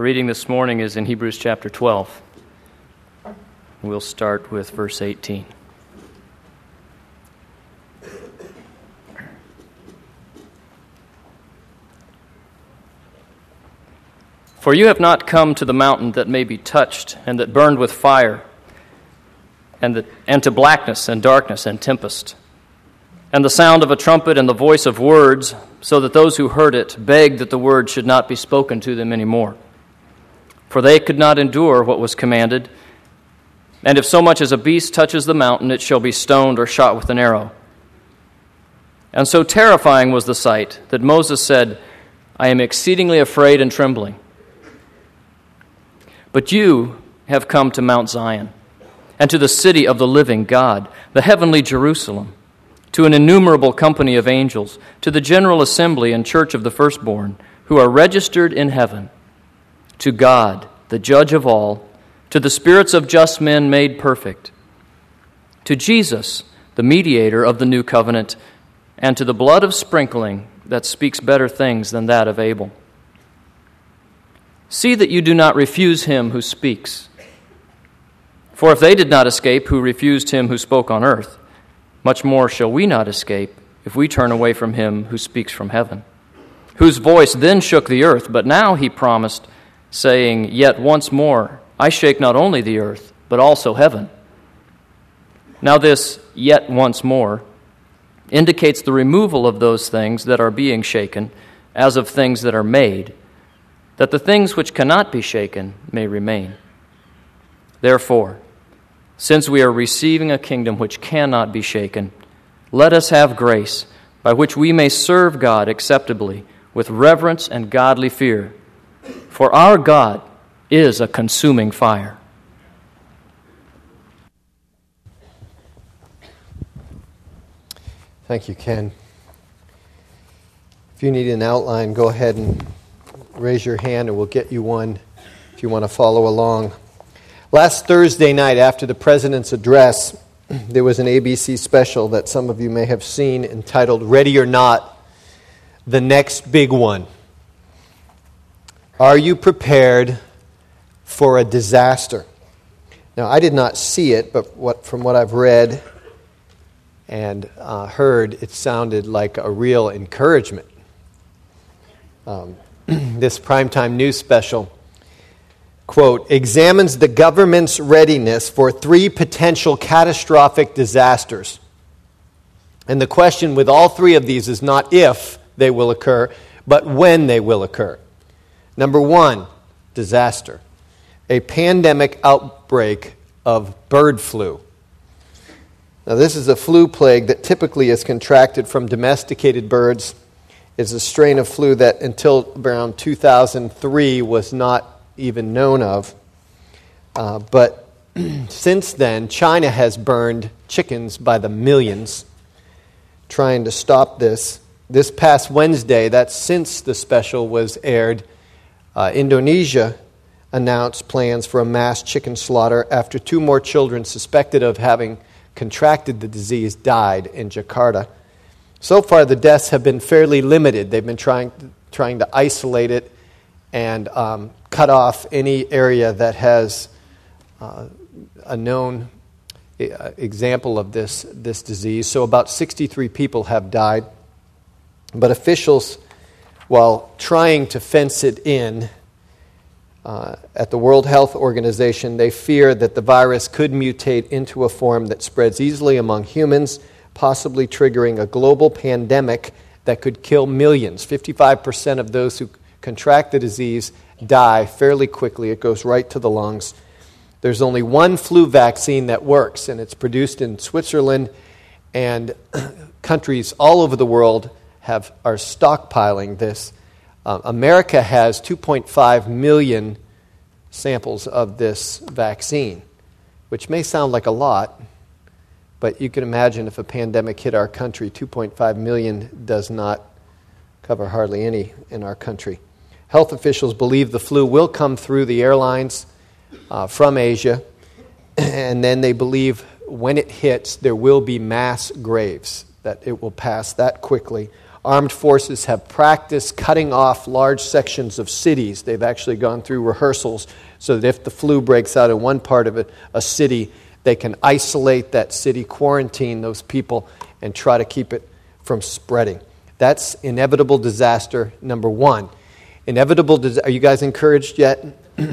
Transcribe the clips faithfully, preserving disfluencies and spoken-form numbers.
Our reading this morning is in Hebrews chapter twelve. We'll start with verse eighteen. For you have not come to the mountain that may be touched, and that burned with fire, and, that, and to blackness and darkness and tempest, and the sound of a trumpet and the voice of words, so that those who heard it begged that the word should not be spoken to them any more. For they could not endure what was commanded. And if so much as a beast touches the mountain, it shall be stoned or shot with an arrow. And so terrifying was the sight that Moses said, I am exceedingly afraid and trembling. But you have come to Mount Zion, and to the city of the living God, the heavenly Jerusalem, to an innumerable company of angels, to the general assembly and church of the firstborn, who are registered in heaven, to God, the judge of all, to the spirits of just men made perfect, to Jesus, the mediator of the new covenant, and to the blood of sprinkling that speaks better things than that of Abel. See that you do not refuse him who speaks. For if they did not escape who refused him who spoke on earth, much more shall we not escape if we turn away from him who speaks from heaven, whose voice then shook the earth, but now he promised, saying, Yet once more I shake not only the earth, but also heaven. Now this yet once more indicates the removal of those things that are being shaken, as of things that are made, that the things which cannot be shaken may remain. Therefore, since we are receiving a kingdom which cannot be shaken, let us have grace by which we may serve God acceptably with reverence and godly fear. For our God is a consuming fire. Thank you, Ken. If you need an outline, go ahead and raise your hand and we'll get you one if you want to follow along. Last Thursday night, after the President's address, there was an A B C special that some of you may have seen entitled, Ready or Not, The Next Big One. Are you prepared for a disaster? Now, I did not see it, but what, from what I've read and uh, heard, it sounded like a real encouragement. Um, this primetime news special, quote, examines the government's readiness for three potential catastrophic disasters. And the question with all three of these is not if they will occur, but when they will occur. Number one, disaster. A pandemic outbreak of bird flu. Now, this is a flu plague that typically is contracted from domesticated birds. It's a strain of flu that until around two thousand three was not even known of. Uh, but since then, China has burned chickens by the millions trying to stop this. This past Wednesday, that's since the special was aired, uh, Indonesia announced plans for a mass chicken slaughter after two more children suspected of having contracted the disease died in Jakarta. So far, the deaths have been fairly limited. They've been trying trying to isolate it and um, cut off any area that has uh, a known example of this, this disease. So about sixty-three people have died. But officials, while trying to fence it in uh, at the World Health Organization, they fear that the virus could mutate into a form that spreads easily among humans, possibly triggering a global pandemic that could kill millions. fifty-five percent of those who contract the disease die fairly quickly. It goes right to the lungs. There's only one flu vaccine that works, and it's produced in Switzerland, and countries all over the world have are stockpiling this. Uh, America has two point five million samples of this vaccine, which may sound like a lot, but you can imagine if a pandemic hit our country, two point five million does not cover hardly any in our country. Health officials believe the flu will come through the airlines uh, from Asia, and then they believe when it hits, there will be mass graves, that it will pass that quickly. armed forces have practiced cutting off large sections of cities. They've actually gone through rehearsals so that if the flu breaks out in one part of it, a city, they can isolate that city, quarantine those people, and try to keep it from spreading. That's inevitable disaster number one. Inevitable dis- Are you guys encouraged yet?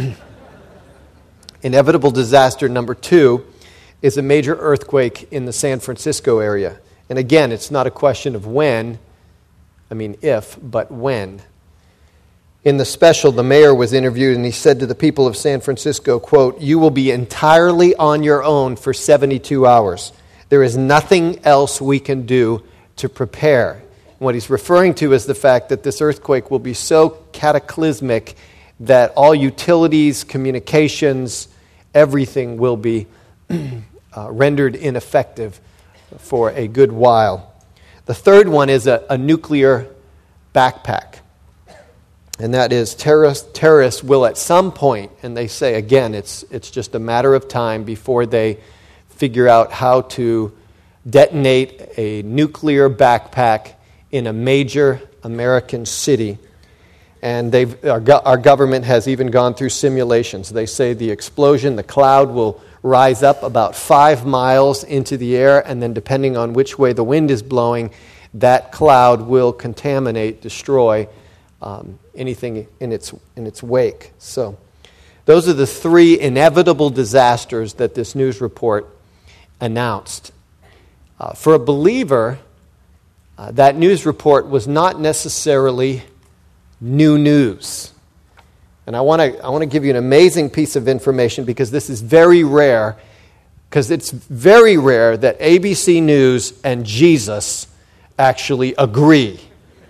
Inevitable disaster number two is a major earthquake in the San Francisco area. And again, it's not a question of when, I mean if, but when. In the special, the mayor was interviewed and he said to the people of San Francisco, quote, "You will be entirely on your own for seventy-two hours. There is nothing else we can do to prepare." What he's referring to is the fact that this earthquake will be so cataclysmic that all utilities, communications, everything will be uh, rendered ineffective for a good while. The third one is a, a nuclear backpack. And that is terrorists, terrorists will at some point, and they say, again, it's it's just a matter of time before they figure out how to detonate a nuclear backpack in a major American city. And they've our, go- our government has even gone through simulations. They say the explosion, the cloud will rise up about five miles into the air, and then depending on which way the wind is blowing, that cloud will contaminate, destroy um, anything in its in its wake. So those are the three inevitable disasters that this news report announced. Uh, for a believer, uh, that news report was not necessarily new news. And I want to I want to give you an amazing piece of information because this is very rare, because it's very rare that A B C News and Jesus actually agree.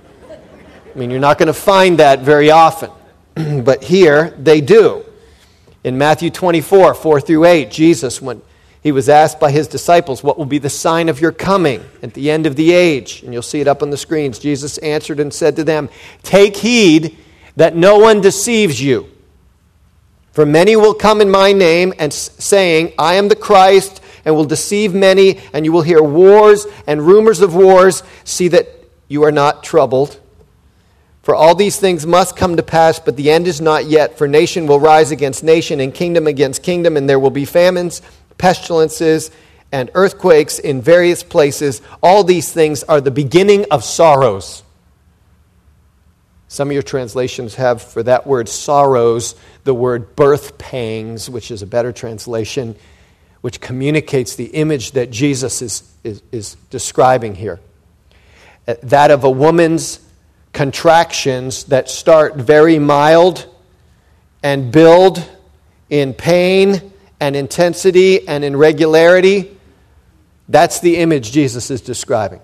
I mean, you're not going to find that very often. But here, they do. In Matthew twenty-four, four through eight, Jesus, when he was asked by his disciples, "What will be the sign of your coming at the end of the age?" And you'll see it up on the screens. Jesus answered and said to them, "Take heed that no one deceives you. For many will come in my name, and saying, 'I am the Christ,' and will deceive many, and you will hear wars and rumors of wars. See that you are not troubled. For all these things must come to pass, but the end is not yet. For nation will rise against nation, and kingdom against kingdom, and there will be famines, pestilences, and earthquakes in various places. All these things are the beginning of sorrows." Some of your translations have for that word sorrows the word birth pangs, which is a better translation, which communicates the image that Jesus is, is, is describing here. That of a woman's contractions that start very mild and build in pain and intensity and in regularity. That's the image Jesus is describing.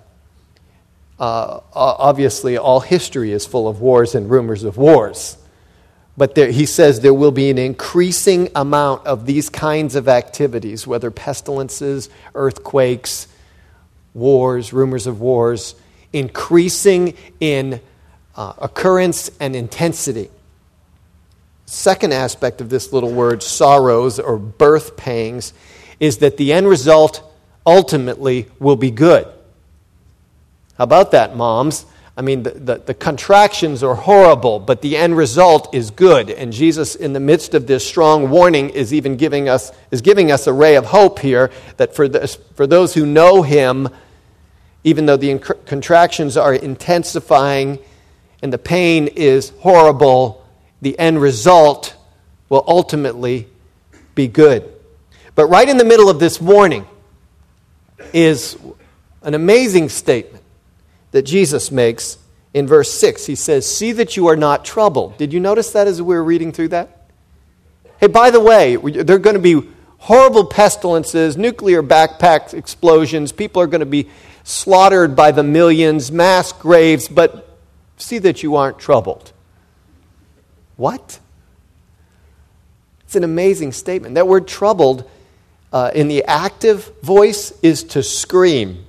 Uh, obviously, all history is full of wars and rumors of wars. But there, he says there will be an increasing amount of these kinds of activities, whether pestilences, earthquakes, wars, rumors of wars, increasing in uh, occurrence and intensity. Second aspect of this little word, sorrows or birth pangs, is that the end result ultimately will be good. How about that, moms? I mean, the, the, the contractions are horrible, but the end result is good. And Jesus, in the midst of this strong warning, is even giving us is giving us a ray of hope here that for this, for those who know Him, even though the inc- contractions are intensifying and the pain is horrible, the end result will ultimately be good. But right in the middle of this warning is an amazing statement that Jesus makes in verse six. He says, "See that you are not troubled." Did you notice that as we were reading through that? Hey, by the way, there are going to be horrible pestilences, nuclear backpack explosions, people are going to be slaughtered by the millions, mass graves, but see that you aren't troubled. What? It's an amazing statement. That word troubled uh, in the active voice is to scream.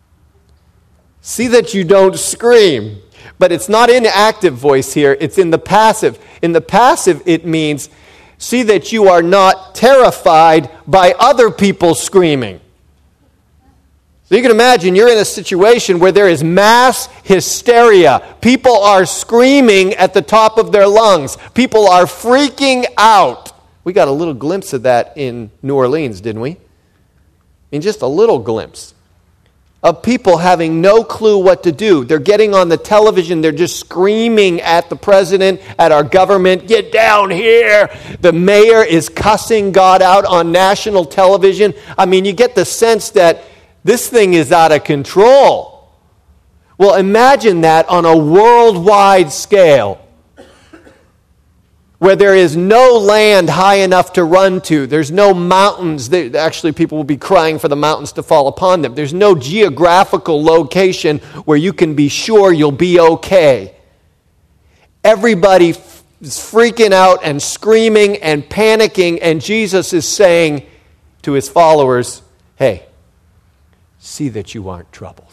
See that you don't scream. But it's not in active voice here, it's in the passive. In the passive, it means, see that you are not terrified by other people screaming. So you can imagine you're in a situation where there is mass hysteria. People are screaming at the top of their lungs. People are freaking out. We got a little glimpse of that in New Orleans, didn't we? I mean, just a little glimpse of people having no clue what to do. They're getting on the television. They're just screaming at the president, at our government, get down here. The mayor is cussing God out on national television. I mean, you get the sense that this thing is out of control. Well, imagine that on a worldwide scale, where there is no land high enough to run to. There's no mountains. Actually, people will be crying for the mountains to fall upon them. There's no geographical location where you can be sure you'll be okay. Everybody is freaking out and screaming and panicking, and Jesus is saying to his followers, hey, see that you aren't troubled.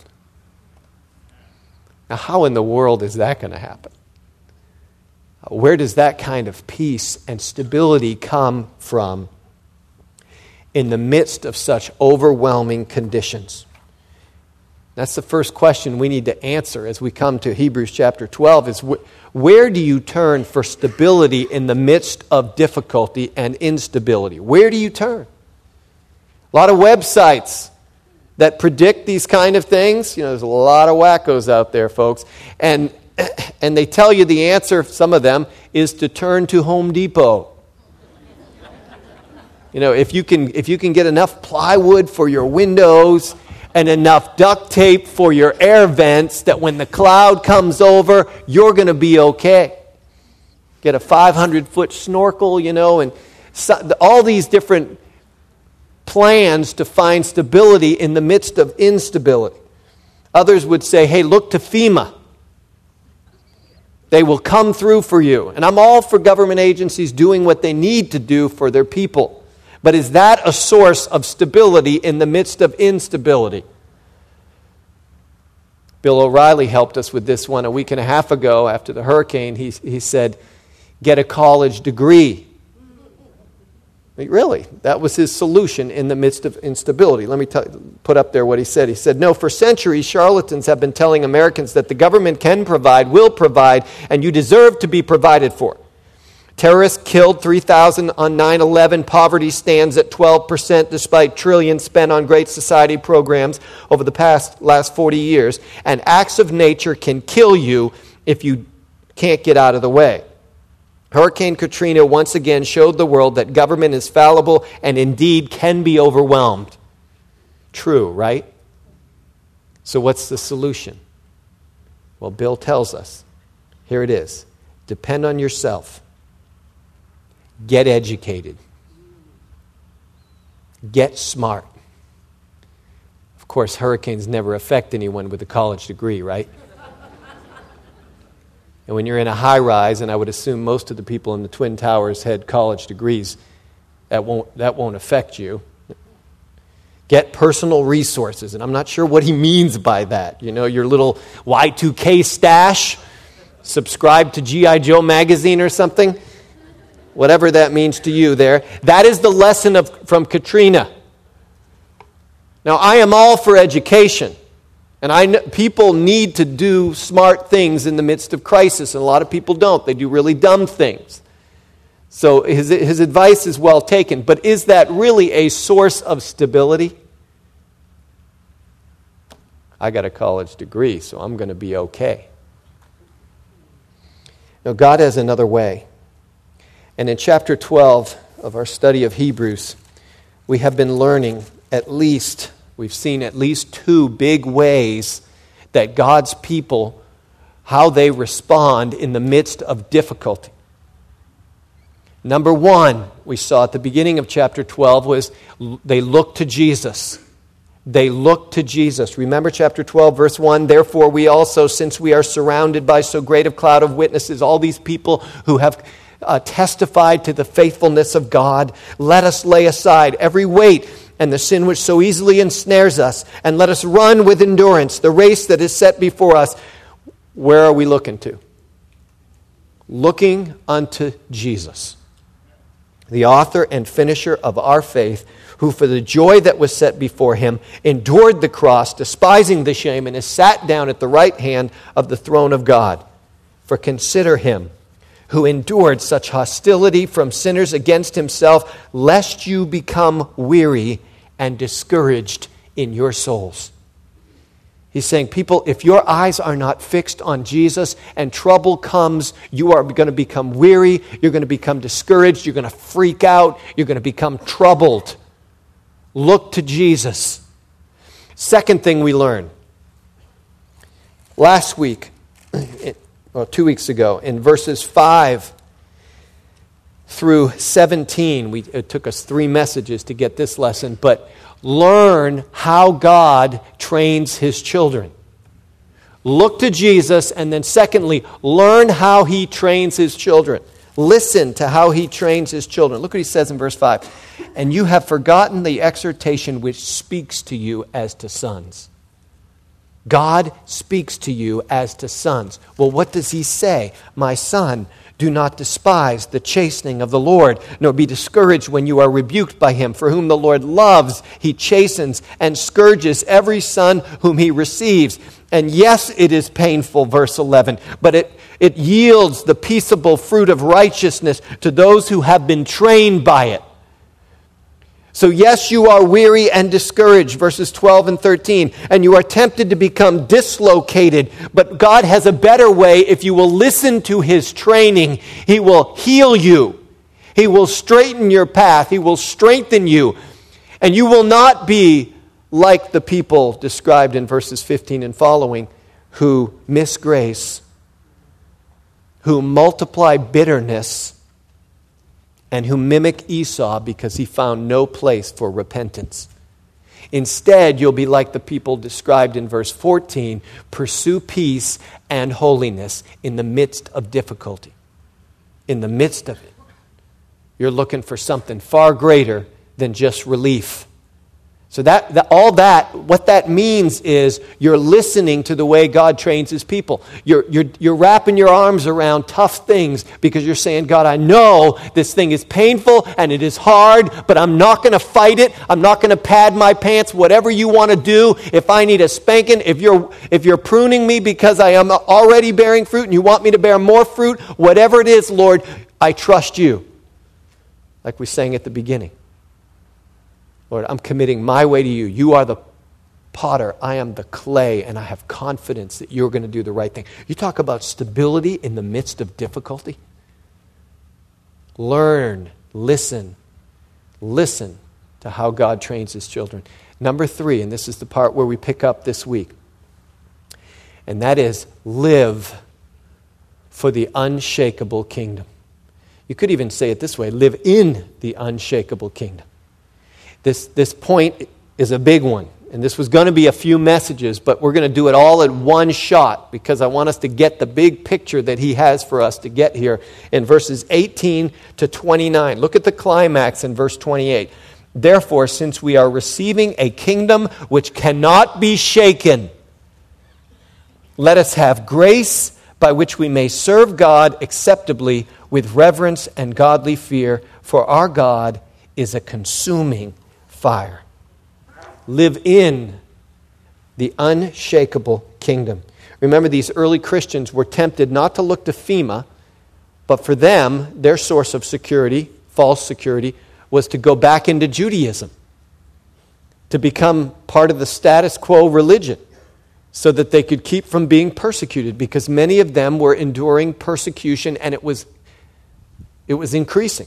Now, how in the world is that going to happen? Where does that kind of peace and stability come from in the midst of such overwhelming conditions? That's the first question we need to answer as we come to Hebrews chapter twelve, is wh- where do you turn for stability in the midst of difficulty and instability? Where do you turn? A lot of websites that predict these kind of things. You know, there's a lot of wackos out there, folks. And And they tell you the answer, some of them, is to turn to Home Depot. You know, if you can if you can get enough plywood for your windows and enough duct tape for your air vents that when the cloud comes over, you're going to be okay. Get a five hundred foot snorkel, you know, and so, all these different plans to find stability in the midst of instability. Others would say, hey, look to FEMA. They will come through for you. And I'm all for government agencies doing what they need to do for their people. But is that a source of stability in the midst of instability? Bill O'Reilly helped us with this one a week and a half ago after the hurricane. He, he said, get a college degree. Really, that was his solution in the midst of instability. Let me t- put up there what he said. He said, no, for centuries, charlatans have been telling Americans that the government can provide, will provide, and you deserve to be provided for. Terrorists killed three thousand on nine eleven. Poverty stands at twelve percent despite trillions spent on Great Society programs over the past last forty years. And acts of nature can kill you if you can't get out of the way. Hurricane Katrina once again showed the world that government is fallible and indeed can be overwhelmed. True, right? So what's the solution? Well, Bill tells us. Here it is. Depend on yourself. Get educated. Get smart. Of course, hurricanes never affect anyone with a college degree, right? And when you're in a high-rise, and I would assume most of the people in the Twin Towers had college degrees, that won't, that won't affect you. Get personal resources. And I'm not sure what he means by that. You know, your little Y two K stash, subscribe to G I Joe magazine or something. Whatever that means to you there. That is the lesson of, from Katrina. Now, I am all for education. And I know people need to do smart things in the midst of crisis, and a lot of people don't. They do really dumb things. So his, his advice is well taken. But is that really a source of stability? I got a college degree, so I'm going to be okay. Now, God has another way. And in chapter twelve of our study of Hebrews, we have been learning at least... We've seen at least two big ways that God's people, how they respond in the midst of difficulty. Number one, we saw at the beginning of chapter twelve, was they look to Jesus. They look to Jesus. Remember chapter twelve, verse one, therefore we also, since we are surrounded by so great a cloud of witnesses, all these people who have uh, testified to the faithfulness of God, let us lay aside every weight and the sin which so easily ensnares us, and let us run with endurance the race that is set before us. Where are we looking to? Looking unto Jesus, the author and finisher of our faith, who for the joy that was set before him endured the cross, despising the shame, and is sat down at the right hand of the throne of God. For consider him who endured such hostility from sinners against himself, lest you become weary and discouraged in your souls. He's saying, people, if your eyes are not fixed on Jesus and trouble comes, you are going to become weary, you're going to become discouraged, you're going to freak out, you're going to become troubled. Look to Jesus. Second thing we learn. Last week, well, two weeks ago, in verses five through seventeen, we, it took us three messages to get this lesson, but learn how God trains his children. Look to Jesus, and then secondly, learn how he trains his children. Listen to how he trains his children. Look what he says in verse five. And you have forgotten the exhortation which speaks to you as to sons. God speaks to you as to sons. Well, what does he say? My son, do not despise the chastening of the Lord, nor be discouraged when you are rebuked by him. For whom the Lord loves, he chastens and scourges every son whom he receives. And yes, it is painful, verse eleven, but it, it yields the peaceable fruit of righteousness to those who have been trained by it. So yes, you are weary and discouraged, verses twelve and thirteen, and you are tempted to become dislocated, but God has a better way. If you will listen to his training, he will heal you. He will straighten your path. He will strengthen you, and you will not be like the people described in verses fifteen and following, who miss grace, who multiply bitterness, and who mimic Esau because he found no place for repentance. Instead, you'll be like the people described in verse fourteen, pursue peace and holiness in the midst of difficulty. In the midst of it. You're looking for something far greater than just relief. So that, that all that, what that means is you're listening to the way God trains his people. You're, you're, you're wrapping your arms around tough things because you're saying, God, I know this thing is painful and it is hard, but I'm not going to fight it. I'm not going to pad my pants. Whatever you want to do, if I need a spanking, if you're, if you're pruning me because I am already bearing fruit and you want me to bear more fruit, whatever it is, Lord, I trust you. Like we sang at the beginning. Lord, I'm committing my way to you. You are the potter. I am the clay, and I have confidence that you're going to do the right thing. You talk about stability in the midst of difficulty. Learn, listen, listen to how God trains his children. Number three, and this is the part where we pick up this week, and that is live for the unshakable kingdom. You could even say it this way, live in the unshakable kingdom. This, this point is a big one, and this was going to be a few messages, but we're going to do it all at one shot because I want us to get the big picture that he has for us to get here in verses eighteen to twenty-nine. Look at the climax in verse twenty-eight. Therefore, since we are receiving a kingdom which cannot be shaken, let us have grace by which we may serve God acceptably with reverence and godly fear, for our God is a consuming fire. Live in the unshakable kingdom. Remember, these early Christians were tempted not to look to FEMA, but for them, their source of security, false security, was to go back into Judaism, to become part of the status quo religion, so that they could keep from being persecuted, because many of them were enduring persecution, and it was, it was increasing.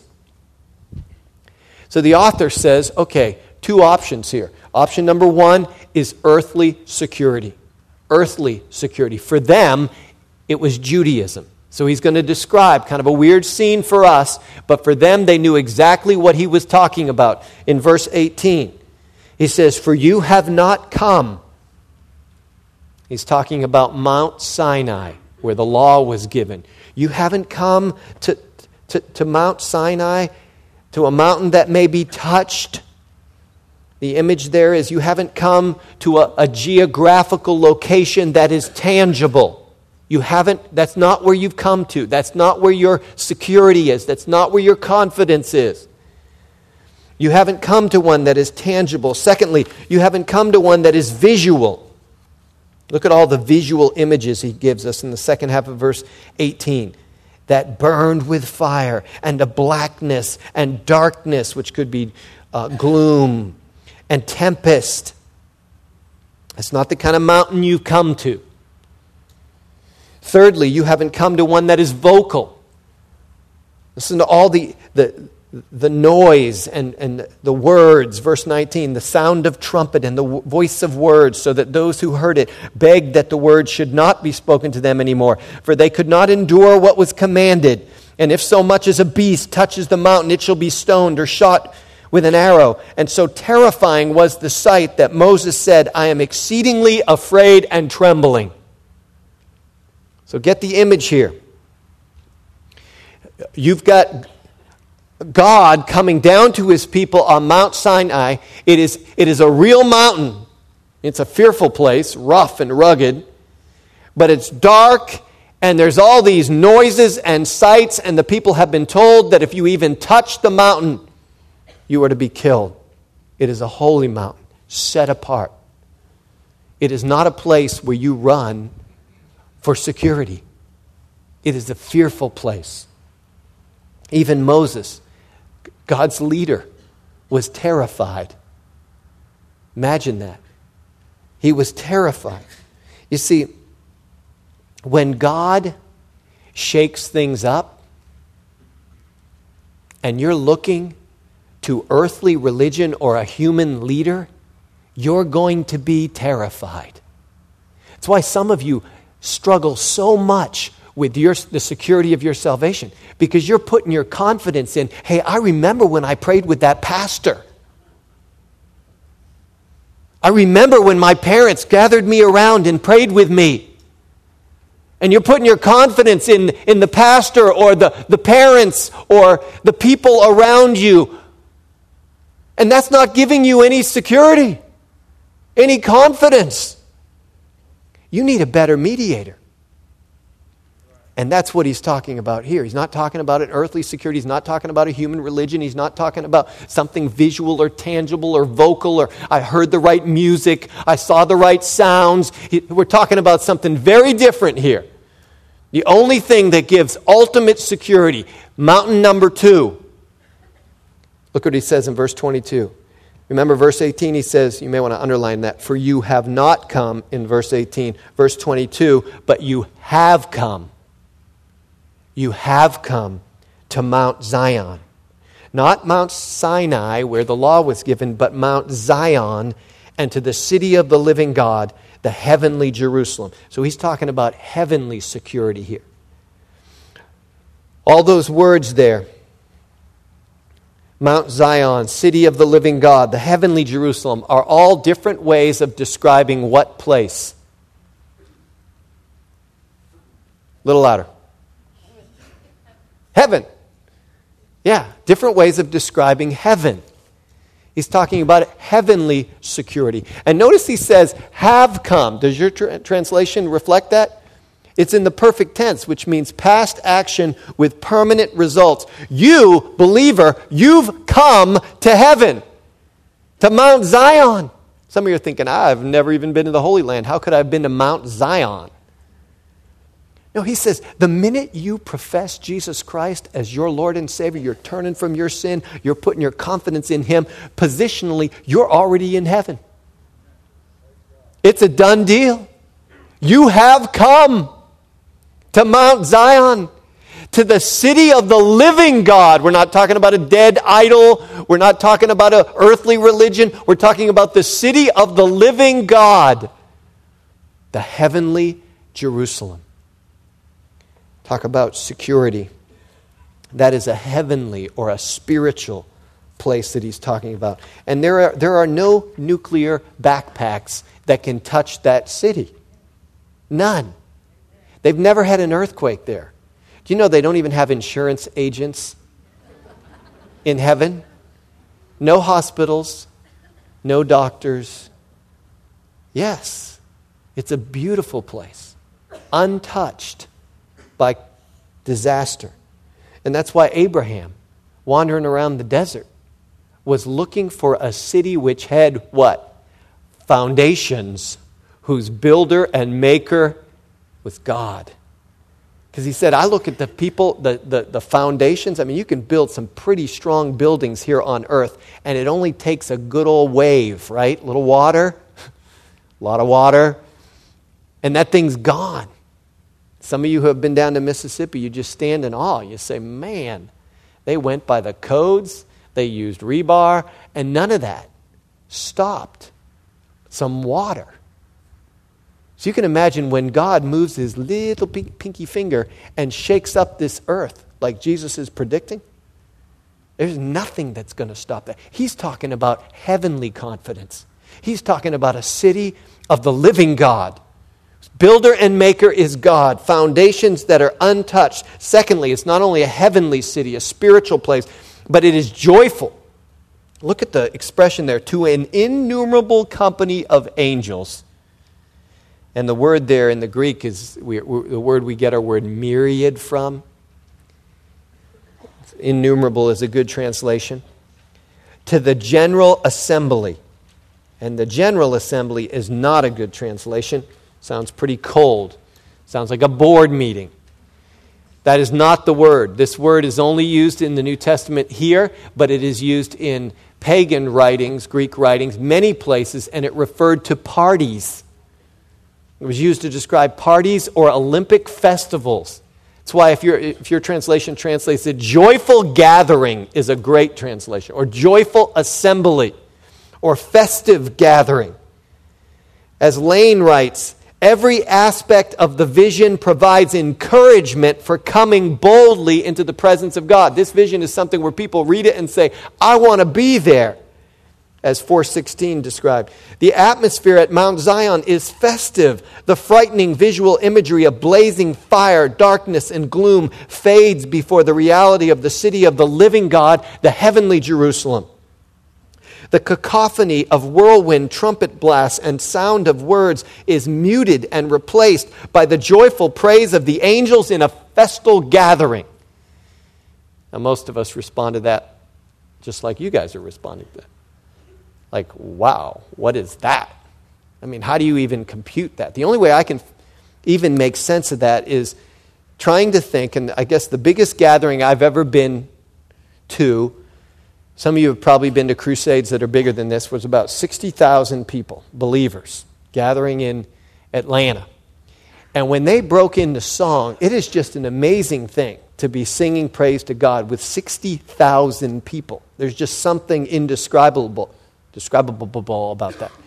So the author says, okay, two options here. Option number one is earthly security. Earthly security. For them, it was Judaism. So he's going to describe kind of a weird scene for us, but for them, they knew exactly what he was talking about. In verse eighteen, he says, for you have not come. He's talking about Mount Sinai, where the law was given. You haven't come to, to, to Mount Sinai, to a mountain that may be touched. The image there is you haven't come to a, a geographical location that is tangible. You haven't, that's not where you've come to. That's not where your security is. That's not where your confidence is. You haven't come to one that is tangible. Secondly, you haven't come to one that is visual. Look at all the visual images he gives us in the second half of verse eighteen. That burned with fire, and a blackness and darkness, which could be uh, gloom and tempest. It's not the kind of mountain you've come to. Thirdly, you haven't come to one that is vocal. Listen to all the, the, the noise and, and the words. Verse nineteen, the sound of trumpet and the w- voice of words, so that those who heard it begged that the word should not be spoken to them anymore, for they could not endure what was commanded. And if so much as a beast touches the mountain, it shall be stoned or shot with an arrow. And so terrifying was the sight that Moses said, I am exceedingly afraid and trembling. So get the image here. You've got God coming down to his people on Mount Sinai. It is, it is a real mountain. It's a fearful place, rough and rugged. But it's dark, and there's all these noises and sights, and the people have been told that if you even touch the mountain, you are to be killed. It is a holy mountain, set apart. It is not a place where you run for security. It is a fearful place. Even Moses, God's leader, was terrified. Imagine that. He was terrified. You see, when God shakes things up and you're looking to earthly religion or a human leader, you're going to be terrified. That's why some of you struggle so much with your, the security of your salvation, because you're putting your confidence in, hey, I remember when I prayed with that pastor. I remember when my parents gathered me around and prayed with me. And you're putting your confidence in, in the pastor or the, the parents or the people around you. And that's not giving you any security, any confidence. You need a better mediator. And that's what he's talking about here. He's not talking about an earthly security. He's not talking about a human religion. He's not talking about something visual or tangible or vocal or I heard the right music, I saw the right sounds. We're talking about something very different here. The only thing that gives ultimate security, mountain number two. Look what he says in verse twenty-two. Remember verse eighteen, he says, you may want to underline that, for you have not come in verse eighteen. Verse twenty-two, but you have come. You have come to Mount Zion. Not Mount Sinai, where the law was given, but Mount Zion, and to the city of the living God, the heavenly Jerusalem. So he's talking about heavenly security here. All those words there, Mount Zion, city of the living God, the heavenly Jerusalem, are all different ways of describing what place? A little louder. Heaven. Yeah, different ways of describing heaven. He's talking about heavenly security. And notice he says, have come. Does your tra- translation reflect that? It's in the perfect tense, which means past action with permanent results. You, believer, you've come to heaven, to Mount Zion. Some of you are thinking, I've never even been to the Holy Land. How could I have been to Mount Zion? No, he says, the minute you profess Jesus Christ as your Lord and Savior, you're turning from your sin, you're putting your confidence in Him, positionally, you're already in heaven. It's a done deal. You have come to Mount Zion, to the city of the living God. We're not talking about a dead idol. We're not talking about an earthly religion. We're talking about the city of the living God, the heavenly Jerusalem. Talk about security. That is a heavenly or a spiritual place that he's talking about. And there are, there are no nuclear backpacks that can touch that city. None. They've never had an earthquake there. Do you know they don't even have insurance agents in heaven? No hospitals, no doctors. Yes, it's a beautiful place, untouched by disaster. And that's why Abraham, wandering around the desert, was looking for a city which had what? Foundations, whose builder and maker was God. Because he said, I look at the people, the, the, the foundations. I mean, you can build some pretty strong buildings here on earth, and it only takes a good old wave, right? A little water, a lot of water, and that thing's gone. Some of you who have been down to Mississippi, you just stand in awe. You say, man, they went by the codes, they used rebar, and none of that stopped some water. So you can imagine when God moves his little pinky finger and shakes up this earth like Jesus is predicting, there's nothing that's going to stop that. He's talking about heavenly confidence. He's talking about a city of the living God. Builder and maker is God. Foundations that are untouched. Secondly, it's not only a heavenly city, a spiritual place, but it is joyful. Look at the expression there, to an innumerable company of angels. And the word there in the Greek is we, we, the word we get our word myriad from. Innumerable is a good translation. To the general assembly. And the general assembly is not a good translation. Sounds pretty cold. Sounds like a board meeting. That is not the word. This word is only used in the New Testament here, but it is used in pagan writings, Greek writings, many places, and it referred to parties. It was used to describe parties or Olympic festivals. That's why if, your if your translation translates it, joyful gathering is a great translation, or joyful assembly, or festive gathering. As Lane writes, every aspect of the vision provides encouragement for coming boldly into the presence of God. This vision is something where people read it and say, I want to be there. As four sixteen described. The atmosphere at Mount Zion is festive. The frightening visual imagery of blazing fire, darkness, and gloom fades before the reality of the city of the living God, the heavenly Jerusalem. The cacophony of whirlwind trumpet blasts and sound of words is muted and replaced by the joyful praise of the angels in a festal gathering. Now, most of us respond to that just like you guys are responding to that. Like, wow, what is that? I mean, how do you even compute that? The only way I can even make sense of that is trying to think, and I guess the biggest gathering I've ever been to, some of you have probably been to crusades that are bigger than this, was about sixty thousand people, believers, gathering in Atlanta. And when they broke into song, it is just an amazing thing to be singing praise to God with sixty thousand people. There's just something indescribable. Describable about that.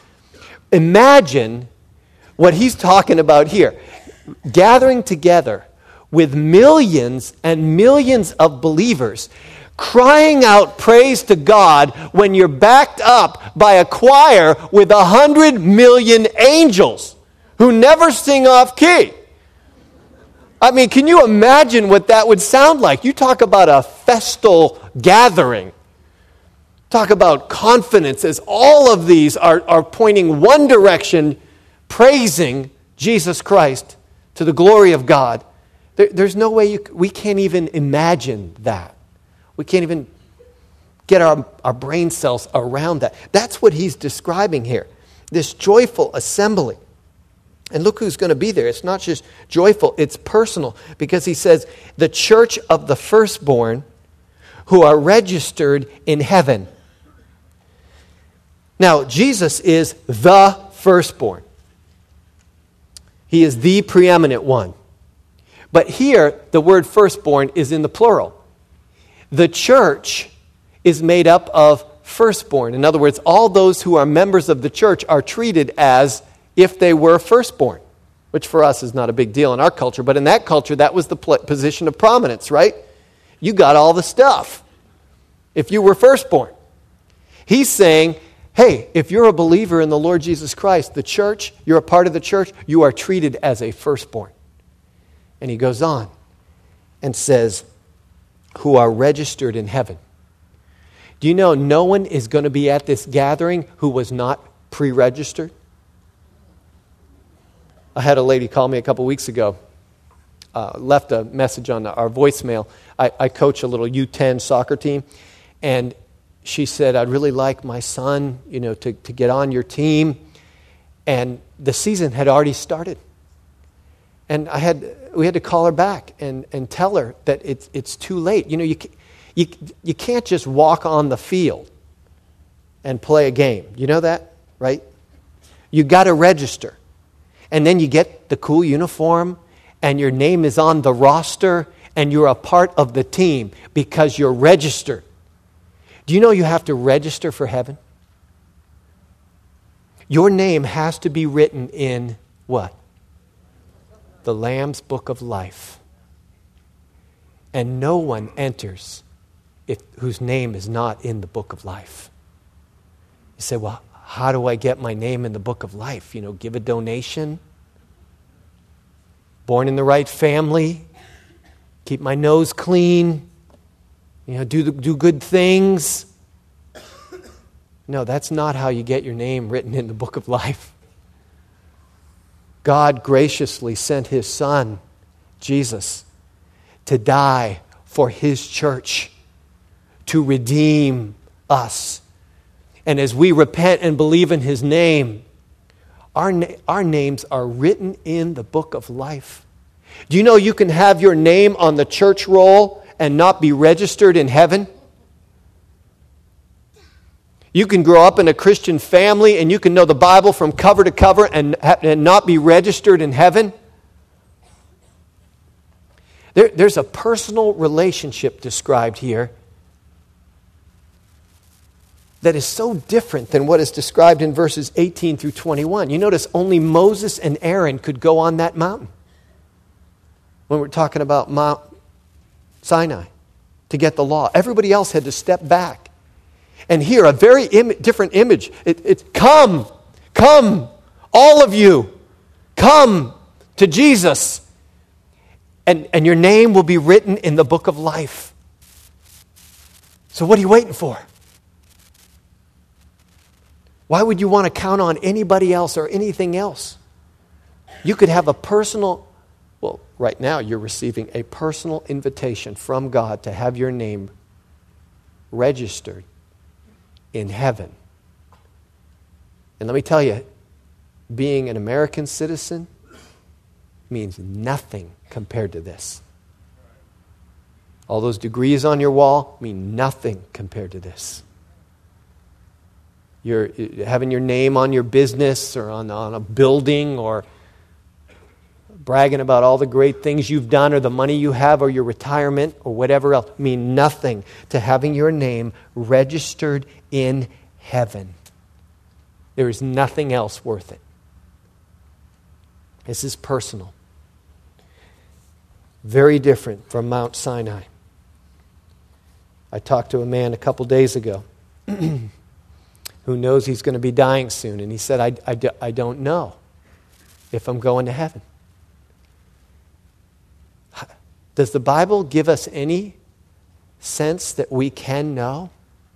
Imagine what he's talking about here. Gathering together with millions and millions of believers, crying out praise to God when you're backed up by a choir with a hundred million angels who never sing off key. I mean, can you imagine what that would sound like? You talk about a festal gathering. Talk about confidence as all of these are, are pointing one direction, praising Jesus Christ to the glory of God. There, there's no way you, we can't even imagine that. We can't even get our, our brain cells around that. That's what he's describing here, this joyful assembly. And look who's going to be there. It's not just joyful, it's personal, because he says, the church of the firstborn who are registered in heaven. Now, Jesus is the firstborn. He is the preeminent one. But here, the word firstborn is in the plural. The church is made up of firstborn. In other words, all those who are members of the church are treated as if they were firstborn, which for us is not a big deal in our culture. But in that culture, that was the position of prominence, right? You got all the stuff if you were firstborn. He's saying, hey, if you're a believer in the Lord Jesus Christ, the church, you're a part of the church, you are treated as a firstborn. And he goes on and says, who are registered in heaven. Do you know no one is going to be at this gathering who was not pre-registered? I had a lady call me a couple weeks ago, uh, left a message on our voicemail. I, I coach a little U ten soccer team, and she said, I'd really like my son, you know, to, to get on your team. And the season had already started. And I had we had to call her back and, and tell her that it's it's too late. You know, you, you, you can't just walk on the field and play a game. You know that, right? You got to register. And then you get the cool uniform and your name is on the roster and you're a part of the team because you're registered. Do you know you have to register for heaven? Your name has to be written in what? The Lamb's Book of Life. And no one enters if, whose name is not in the Book of Life. You say, well, how do I get my name in the Book of Life? You know, give a donation. Born in the right family. Keep my nose clean. You know, do, the, do good things. No, that's not how you get your name written in the Book of Life. God graciously sent His Son, Jesus, to die for His church, to redeem us. And as we repent and believe in His name, our, na- our names are written in the Book of Life. Do you know you can have your name on the church roll and not be registered in heaven? You can grow up in a Christian family and you can know the Bible from cover to cover and, and not be registered in heaven. There, there's a personal relationship described here that is so different than what is described in verses eighteen through twenty-one. You notice only Moses and Aaron could go on that mountain when we're talking about Mount Sinai to get the law. Everybody else had to step back. And here, a very Im- different image. It, it's come, come, all of you, come to Jesus. And, and your name will be written in the book of life. So what are you waiting for? Why would you want to count on anybody else or anything else? You could have a personal, well, right now you're receiving a personal invitation from God to have your name registered in heaven. And let me tell you, being an American citizen means nothing compared to this. All those degrees on your wall mean nothing compared to this. You're having your name on your business or on, on a building or bragging about all the great things you've done or the money you have or your retirement or whatever else mean nothing to having your name registered in heaven. There is nothing else worth it. This is personal. Very different from Mount Sinai. I talked to a man a couple days ago who knows he's going to be dying soon, and he said, I, I, I don't know if I'm going to heaven. Does the Bible give us any sense that we can know?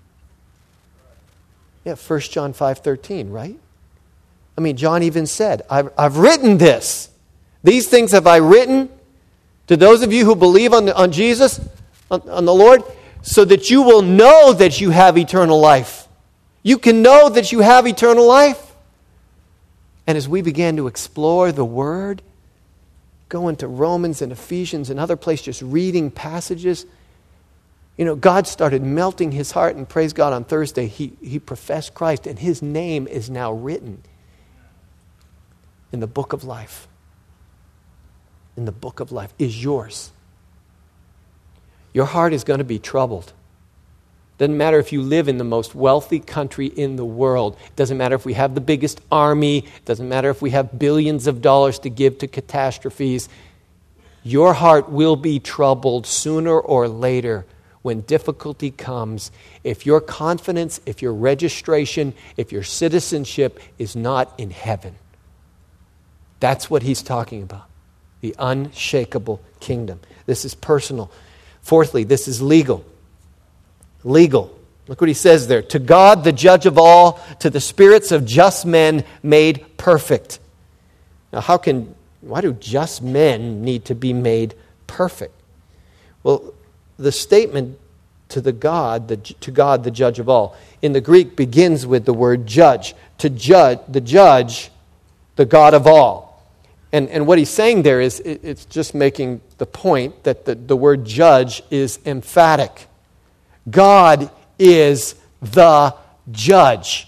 Yeah, First John five thirteen, right? I mean, John even said, I've, I've written this. These things have I written to those of you who believe on, the, on Jesus, on, on the Lord, so that you will know that you have eternal life. You can know that you have eternal life. And as we began to explore the Word, go into Romans and Ephesians and other places, just reading passages, you know, God started melting his heart, and praise God, on Thursday, he, he professed Christ, and his name is now written in the book of life. In the book of life is yours. Your heart is going to be troubled. Doesn't matter if you live in the most wealthy country in the world. Doesn't matter if we have the biggest army. Doesn't matter if we have billions of dollars to give to catastrophes. Your heart will be troubled sooner or later when difficulty comes, if your confidence, if your registration, if your citizenship is not in heaven. That's what he's talking about. The unshakable kingdom. This is personal. Fourthly, this is legal. Legal. Look what he says there. To God, the judge of all, to the spirits of just men made perfect. Now, how can, why do just men need to be made perfect? Well, the statement to the God, the, to God, the judge of all. In the Greek, begins with the word judge. To judge, the judge, the God of all. And, and what he's saying there is, it, it's just making the point that the, the word judge is emphatic. God is the judge.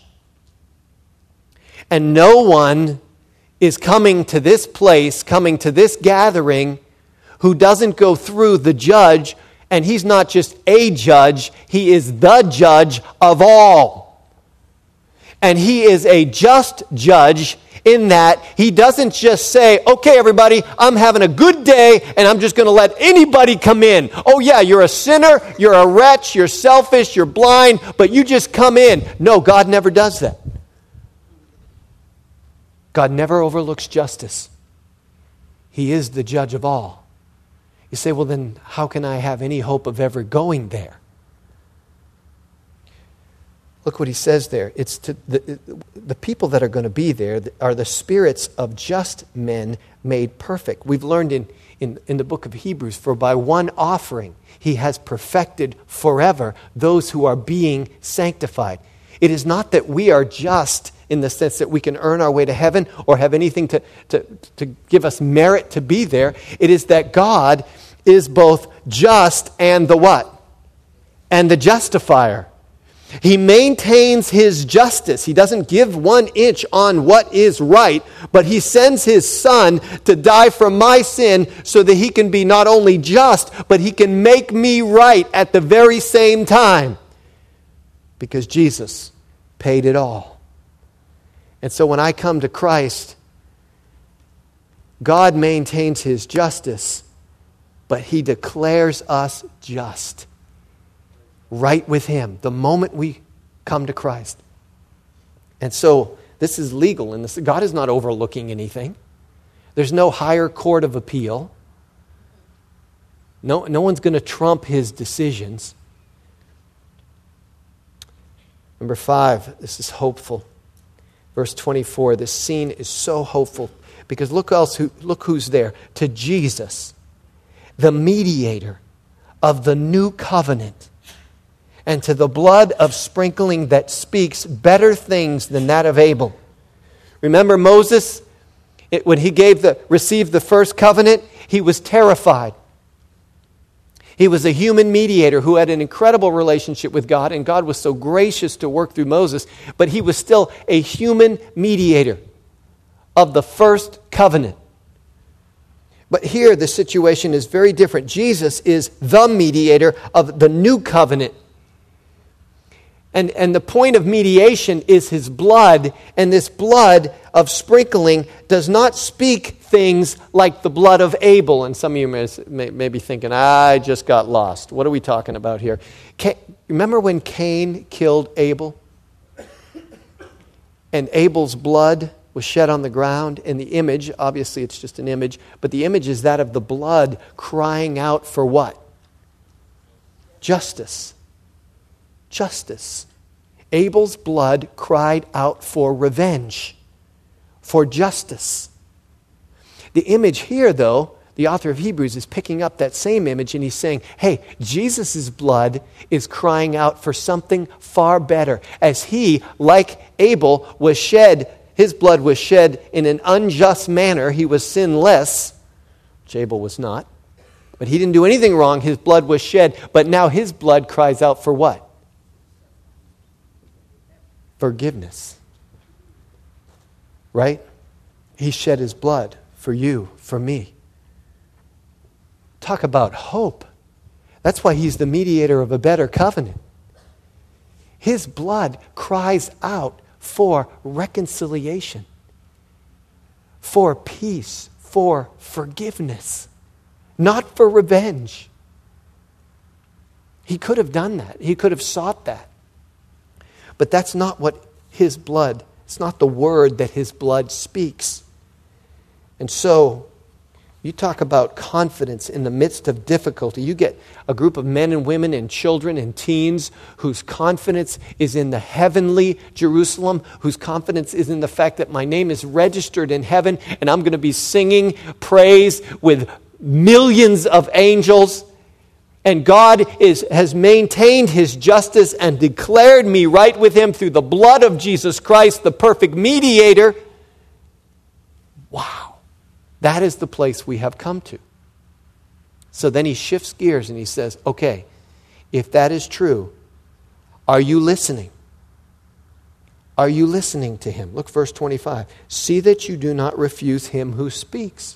And no one is coming to this place, coming to this gathering, who doesn't go through the judge. And he's not just a judge, he is the judge of all. And he is a just judge in that he doesn't just say, okay, everybody, I'm having a good day and I'm just going to let anybody come in. Oh yeah, you're a sinner, you're a wretch, you're selfish, you're blind, but you just come in. No, God never does that. God never overlooks justice. He is the judge of all. You say, well, then how can I have any hope of ever going there? Look what he says there. It's to the, the people that are going to be there are the spirits of just men made perfect. We've learned in, in, in the book of Hebrews, for by one offering he has perfected forever those who are being sanctified. It is not that we are just in the sense that we can earn our way to heaven or have anything to, to, to give us merit to be there. It is that God is both just and the what? And the justifier. He maintains his justice. He doesn't give one inch on what is right, but he sends his son to die for my sin so that he can be not only just, but he can make me right at the very same time. Because Jesus paid it all. And so when I come to Christ, God maintains his justice, but he declares us just. Right with him, the moment we come to Christ. And so this is legal, and this, God is not overlooking anything. There's no higher court of appeal. No, no one's going to trump his decisions. Number five, this is hopeful. Verse twenty-four, this scene is so hopeful because look else who look who's there. To Jesus, the mediator of the new covenant, and to the blood of sprinkling that speaks better things than that of Abel. Remember Moses, it, when he gave the received the first covenant, he was terrified. He was a human mediator who had an incredible relationship with God, and God was so gracious to work through Moses, but he was still a human mediator of the first covenant. But here the situation is very different. Jesus is the mediator of the new covenant. And, and the point of mediation is his blood, and this blood of sprinkling does not speak things like the blood of Abel. And some of you may, may, may be thinking, I just got lost. What are we talking about here? Cain, remember when Cain killed Abel? And Abel's blood was shed on the ground, and the image, obviously it's just an image, but the image is that of the blood crying out for what? Justice. Justice. Abel's blood cried out for revenge, for justice. The image here, though, the author of Hebrews is picking up that same image and he's saying, hey, Jesus' blood is crying out for something far better. As he, like Abel, was shed, his blood was shed in an unjust manner. He was sinless, which Abel was not. But he didn't do anything wrong. His blood was shed. But now his blood cries out for what? Forgiveness. Right? He shed his blood for you, for me. Talk about hope. That's why he's the mediator of a better covenant. His blood cries out for reconciliation, for peace, for forgiveness, not for revenge. He could have done that. He could have sought that. But that's not what his blood, it's not the word that his blood speaks. And so, you talk about confidence in the midst of difficulty. You get a group of men and women and children and teens whose confidence is in the heavenly Jerusalem, whose confidence is in the fact that my name is registered in heaven and I'm going to be singing praise with millions of angels. And God is, has maintained his justice and declared me right with him through the blood of Jesus Christ, the perfect mediator. Wow. That is the place we have come to. So then he shifts gears and he says, okay, if that is true, are you listening? Are you listening to him? Look, verse twenty-five. See that you do not refuse him who speaks.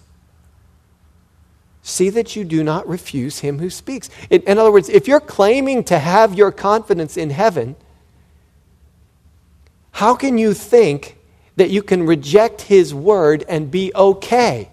See that you do not refuse him who speaks. In, in other words, if you're claiming to have your confidence in heaven, how can you think that you can reject his word and be okay?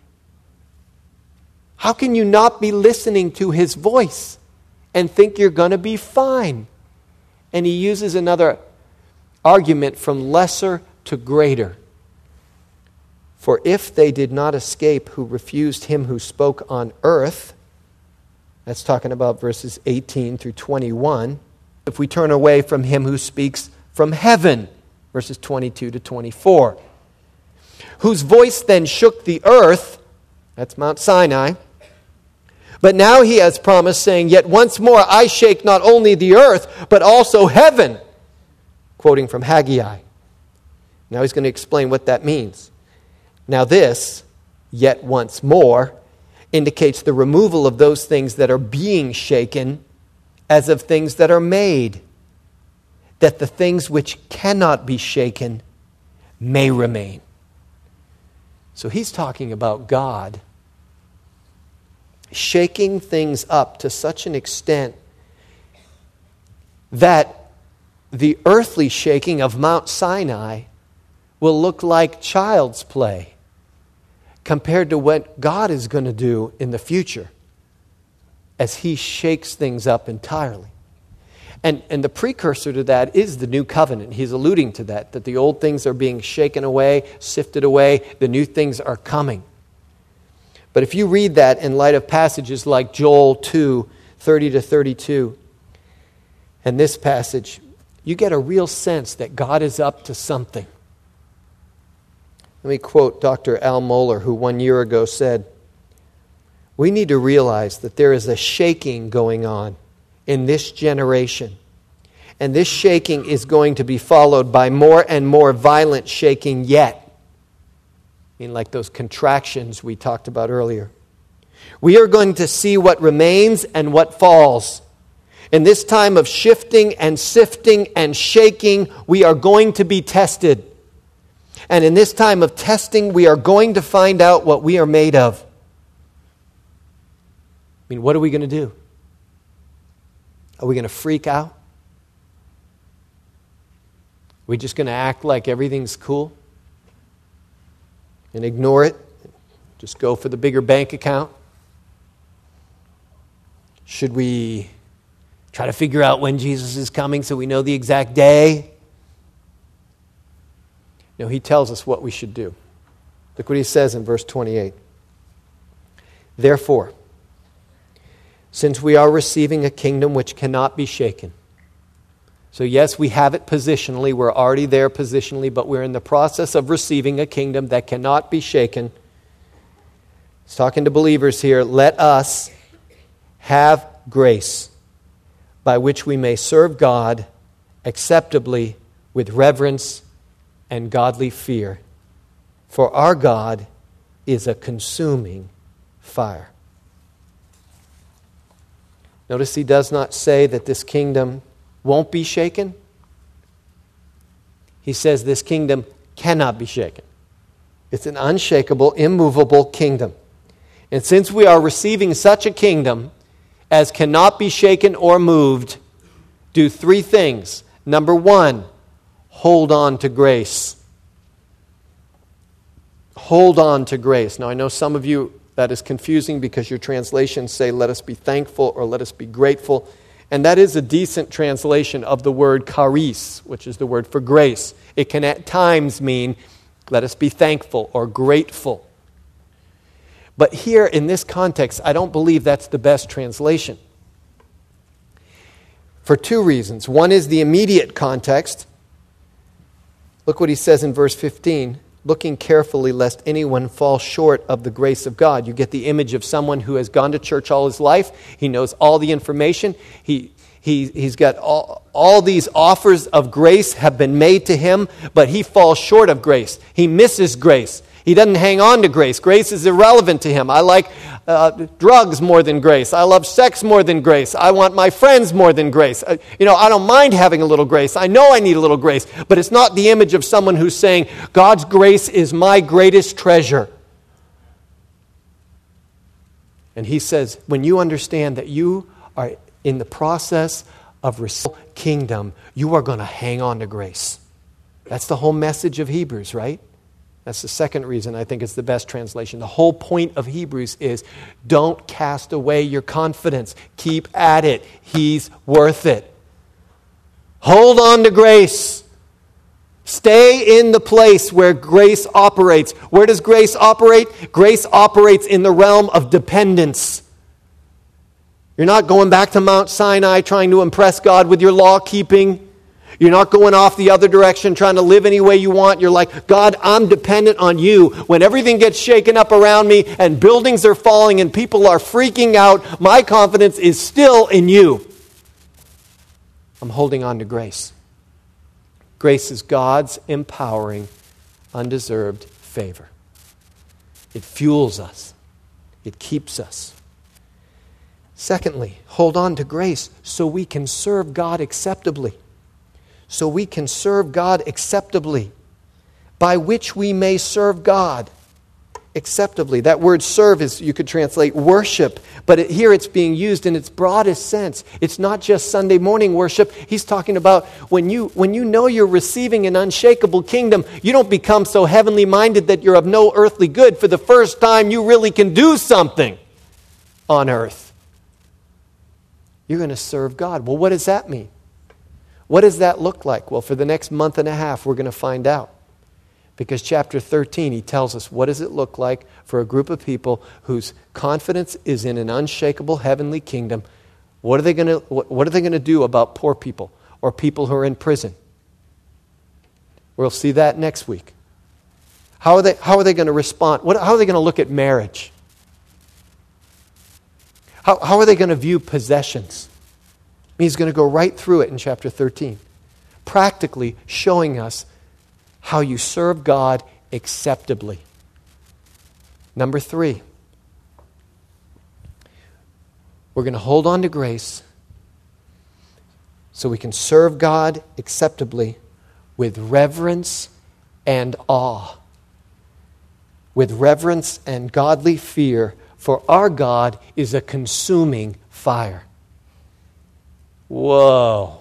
How can you not be listening to his voice and think you're going to be fine? And he uses another argument from lesser to greater. For if they did not escape who refused him who spoke on earth, that's talking about verses eighteen through twenty-one, if we turn away from him who speaks from heaven, verses twenty-two to twenty-four, whose voice then shook the earth, that's Mount Sinai, but now he has promised, saying, yet once more I shake not only the earth, but also heaven, quoting from Haggai. Now he's going to explain what that means. Now this, yet once more, indicates the removal of those things that are being shaken as of things that are made, that the things which cannot be shaken may remain. So he's talking about God shaking things up to such an extent that the earthly shaking of Mount Sinai will look like child's play compared to what God is going to do in the future as he shakes things up entirely. And, and the precursor to that is the new covenant. He's alluding to that, that the old things are being shaken away, sifted away, the new things are coming. But if you read that in light of passages like Joel two, thirty to thirty-two, and this passage, you get a real sense that God is up to something. Let me quote Doctor Al Mohler, who one year ago said, we need to realize that there is a shaking going on in this generation. And this shaking is going to be followed by more and more violent shaking yet. I mean, like those contractions we talked about earlier. We are going to see what remains and what falls. In this time of shifting and sifting and shaking, we are going to be tested. And in this time of testing, we are going to find out what we are made of. I mean, what are we going to do? Are we going to freak out? Are we just going to act like everything's cool and ignore it? Just go for the bigger bank account? Should we try to figure out when Jesus is coming so we know the exact day? No, he tells us what we should do. Look what he says in verse twenty-eight. Therefore, since we are receiving a kingdom which cannot be shaken. So yes, we have it positionally. We're already there positionally, but we're in the process of receiving a kingdom that cannot be shaken. He's talking to believers here. Let us have grace by which we may serve God acceptably with reverence and godly fear. For our God is a consuming fire. Notice he does not say that this kingdom won't be shaken. He says this kingdom cannot be shaken. It's an unshakable, immovable kingdom. And since we are receiving such a kingdom as cannot be shaken or moved, do three things. Number one, hold on to grace. Hold on to grace. Now, I know some of you, that is confusing because your translations say, let us be thankful or let us be grateful. And that is a decent translation of the word charis, which is the word for grace. It can at times mean, let us be thankful or grateful. But here in this context, I don't believe that's the best translation. For two reasons. One is the immediate context. Look what he says in verse fifteen. looking carefully lest anyone fall short of the grace of God. You get the image of someone who has gone to church all his life. He knows all the information. He, he, he's got all, all these offers of grace have been made to him, but he falls short of grace. He misses grace. He doesn't hang on to grace. Grace is irrelevant to him. I like uh, drugs more than grace. I love sex more than grace. I want my friends more than grace. Uh, you know, I don't mind having a little grace. I know I need a little grace, but it's not the image of someone who's saying, God's grace is my greatest treasure. And he says, when you understand that you are in the process of receiving the kingdom, you are going to hang on to grace. That's the whole message of Hebrews, right? That's the second reason I think it's the best translation. The whole point of Hebrews is don't cast away your confidence. Keep at it. He's worth it. Hold on to grace. Stay in the place where grace operates. Where does grace operate? Grace operates in the realm of dependence. You're not going back to Mount Sinai trying to impress God with your law keeping. You're not going off the other direction, trying to live any way you want. You're like, God, I'm dependent on you. When everything gets shaken up around me and buildings are falling and people are freaking out, my confidence is still in you. I'm holding on to grace. Grace is God's empowering, undeserved favor. It fuels us. It keeps us. Secondly, hold on to grace so we can serve God acceptably. So we can serve God acceptably, by which we may serve God acceptably. That word serve is, you could translate worship, but it, here it's being used in its broadest sense. It's not just Sunday morning worship. He's talking about when you, when you know you're receiving an unshakable kingdom, you don't become so heavenly minded that you're of no earthly good. For the first time, you really can do something on earth. You're going to serve God. Well, what does that mean? What does that look like? Well, for the next month and a half, we're going to find out. Because chapter thirteen, he tells us what does it look like for a group of people whose confidence is in an unshakable heavenly kingdom. What are they going to, what are they going to do about poor people or people who are in prison? We'll see that next week. How are they, how are they going to respond? What, how are they going to look at marriage? How, how are they going to view possessions? He's going to go right through it in chapter thirteen, practically showing us how you serve God acceptably. Number three, we're going to hold on to grace so we can serve God acceptably with reverence and awe. With reverence and godly fear, for our God is a consuming fire. Whoa.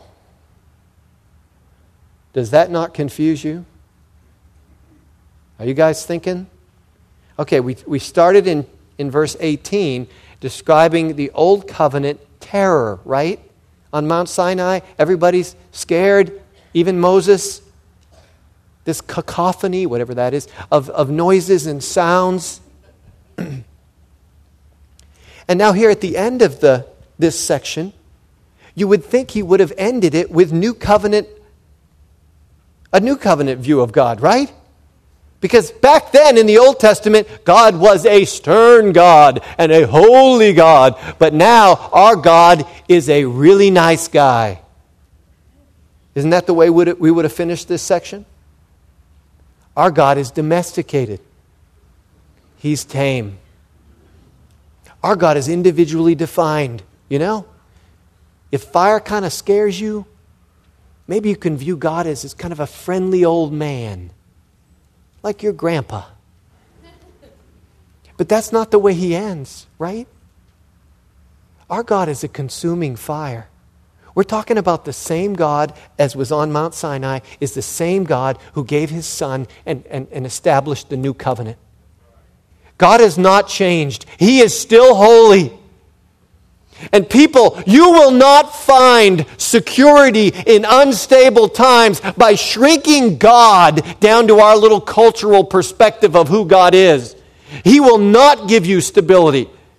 Does that not confuse you? Are you guys thinking? Okay, we, we started in, in verse eighteen describing the old covenant terror, right? On Mount Sinai, everybody's scared, even Moses. This cacophony, whatever that is, of, of noises and sounds. And now here at the end of the this section, you would think he would have ended it with new covenant, a new covenant view of God, right? Because back then in the Old Testament, God was a stern God and a holy God. But now our God is a really nice guy. Isn't that the way we would have finished this section? Our God is domesticated. He's tame. Our God is individually defined, you know? If fire kind of scares you, maybe you can view God as, as kind of a friendly old man, like your grandpa. But that's not the way he ends, right? Our God is a consuming fire. We're talking about the same God as was on Mount Sinai, is the same God who gave his Son and, and, and established the new covenant. God has not changed. He is still holy. And people, you will not find security in unstable times by shrinking God down to our little cultural perspective of who God is. He will not give you stability.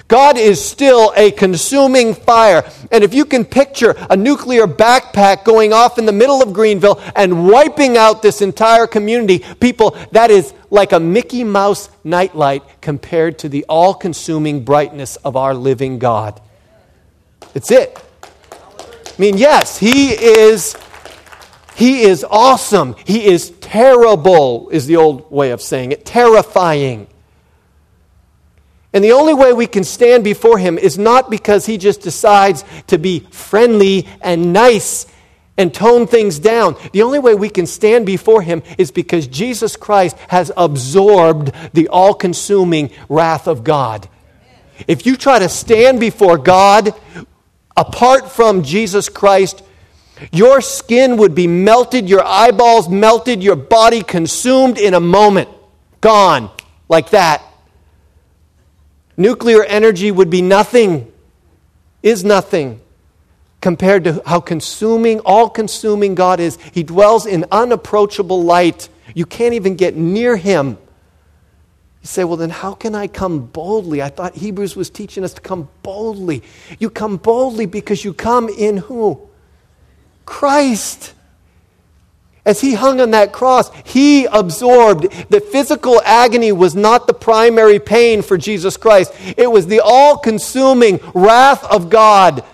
God is still a consuming fire. And if you can picture a nuclear backpack going off in the middle of Greenville and wiping out this entire community, people, that is like a Mickey Mouse nightlight compared to the all-consuming brightness of our living God. It's it. I mean, yes, He is, He is awesome. He is terrible, is the old way of saying it. Terrifying. And the only way we can stand before Him is not because He just decides to be friendly and nice and tone things down. The only way we can stand before Him is because Jesus Christ has absorbed the all-consuming wrath of God. If you try to stand before God apart from Jesus Christ, your skin would be melted, your eyeballs melted, your body consumed in a moment. Gone. Like that. Nuclear energy would be nothing, is nothing, compared to how consuming, all-consuming God is. He dwells in unapproachable light. You can't even get near Him. You say, well, then how can I come boldly? I thought Hebrews was teaching us to come boldly. You come boldly because you come in who? Christ. As He hung on that cross, He absorbed. The physical agony was not the primary pain for Jesus Christ. It was the all-consuming wrath of God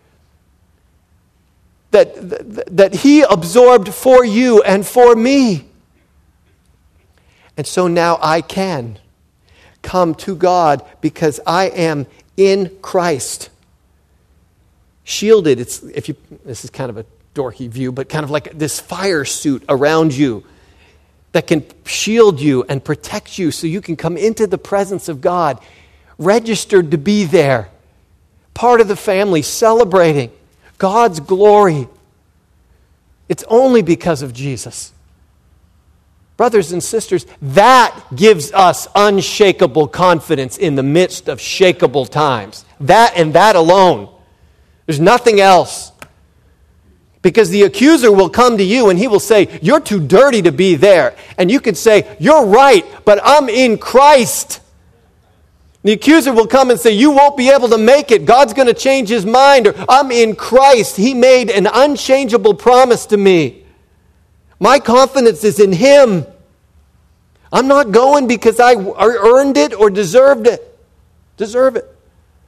that, that, that He absorbed for you and for me. And so now I can come to God because I am in Christ. Shielded. It's if you this is kind of a dorky view, but kind of like this fire suit around you that can shield you and protect you so you can come into the presence of God, registered to be there, part of the family, celebrating God's glory. It's only because of Jesus. Brothers and sisters, that gives us unshakable confidence in the midst of shakeable times. That and that alone. There's nothing else. Because the accuser will come to you and he will say, you're too dirty to be there. And you can say, you're right, but I'm in Christ. The accuser will come and say, you won't be able to make it. God's going to change His mind. Or, I'm in Christ. He made an unchangeable promise to me. My confidence is in Him. I'm not going because I earned it or deserved it. Deserve it.